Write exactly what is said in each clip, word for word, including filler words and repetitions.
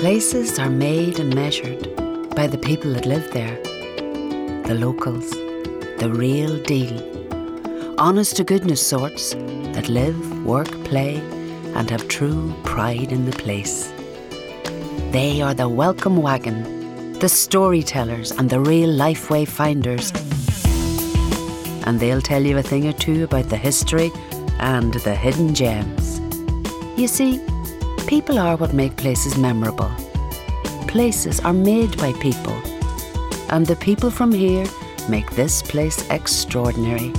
Places are made and measured by the people that live there. The locals, the real deal. Honest to goodness sorts that live, work, play and have true pride in the place. They are the welcome wagon, the storytellers and the real life way finders. And they'll tell you a thing or two about the history and the hidden gems. You see, people are what make places memorable. Places are made by people. And the people from here make this place extraordinary.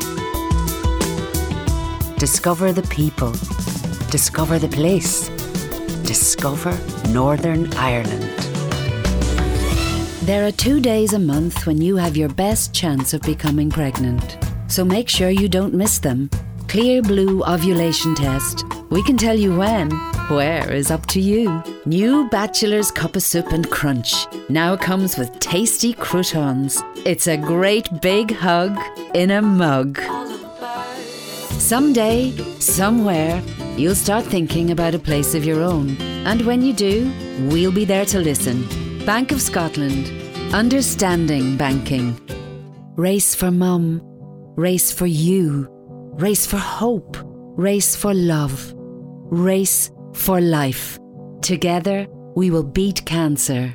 Discover the people. Discover the place. Discover Northern Ireland. There are two days a month when you have your best chance of becoming pregnant. So make sure you don't miss them. Clear Blue Ovulation Test. We can tell you when. Where is up to you. New Bachelor's Cup of Soup and Crunch now comes with tasty croutons. It's a great big hug in a mug. Someday, somewhere, you'll start thinking about a place of your own. And when you do, we'll be there to listen. Bank of Scotland. Understanding banking. Race for mum. Race for you. Race for hope. Race for love. Race for life. Together, we will beat cancer.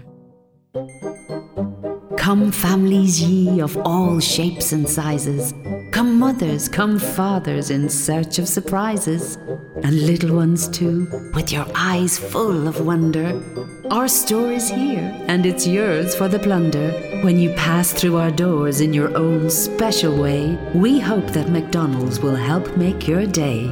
Come families ye of all shapes and sizes. Come mothers, come fathers in search of surprises. And little ones too, with your eyes full of wonder. Our store is here, and it's yours for the plunder. When you pass through our doors in your own special way, we hope that McDonald's will help make your day.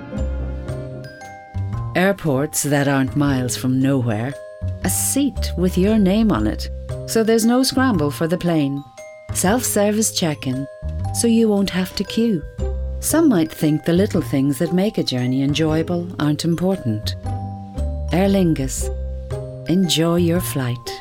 Airports that aren't miles from nowhere. A seat with your name on it, so there's no scramble for the plane. Self-service check-in, so you won't have to queue. Some might think the little things that make a journey enjoyable aren't important. Aer Lingus. Enjoy your flight.